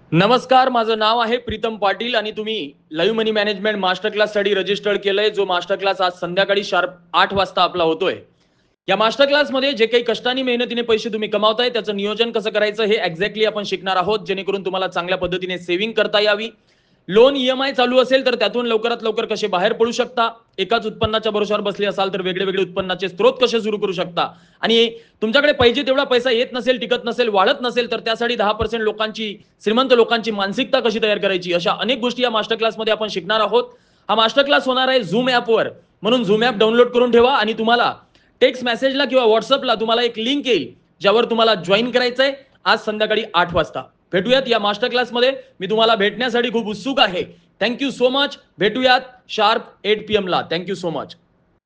नमस्कार, माझं नाव आहे प्रीतम पाटील आणि तुम्ही लाईव्ह मनी मॅनेजमेंट मास्टर क्लाससाठी रजिस्टर्ड केलंय, जो मास्टर क्लास आज संध्याकाळी शार्प 8 वाजता आपला होतोय. या मास्टर क्लासमध्ये जे काही कष्टाने मेहनतीने पैसे तुम्ही कमावताय त्याचं नियोजन कसं करायचं हे एक्झॅक्टली आपण शिकणार आहोत, जेणेकरून तुम्हाला चांगल्या पद्धतीने सेव्हिंग करता यावी. लोन ईएमआय चालू असेल तर त्यातून लवकरात लवकर कसे बाहेर पडू शकता, एकाच उत्पन्नाच्या भरोश्यावर बसले असाल तर वेगळे वेगळे उत्पन्नाचे स्रोत कसे सुरू करू शकता, आणि तुमच्याकडे पाहिजे तेवढा पैसा येत नसेल, टिकत नसेल, वाढत नसेल तर त्यासाठी 10% लोकांची, श्रीमंत लोकांची मानसिकता कशी तयार करायची, अशा अनेक गोष्टी या मास्टर क्लासमध्ये आपण शिकणार आहोत. हा मास्टर क्लास होणार आहे झूम ॲपवर, म्हणून झूम ॲप डाउनलोड करून ठेवा आणि तुम्हाला टेक्स्ट मेसेजला किंवा व्हॉट्सअपला तुम्हाला एक लिंक येईल, ज्यावर तुम्हाला जॉईन करायचंय आज संध्याकाळी 8 वाजता. भेटूयात या मास्टर क्लासमध्ये. मी तुम्हाला भेटण्यासाठी खूप उत्सुक आहे. Thank you so much. भेटूयात शार्प 8 PM ला. Thank you so much.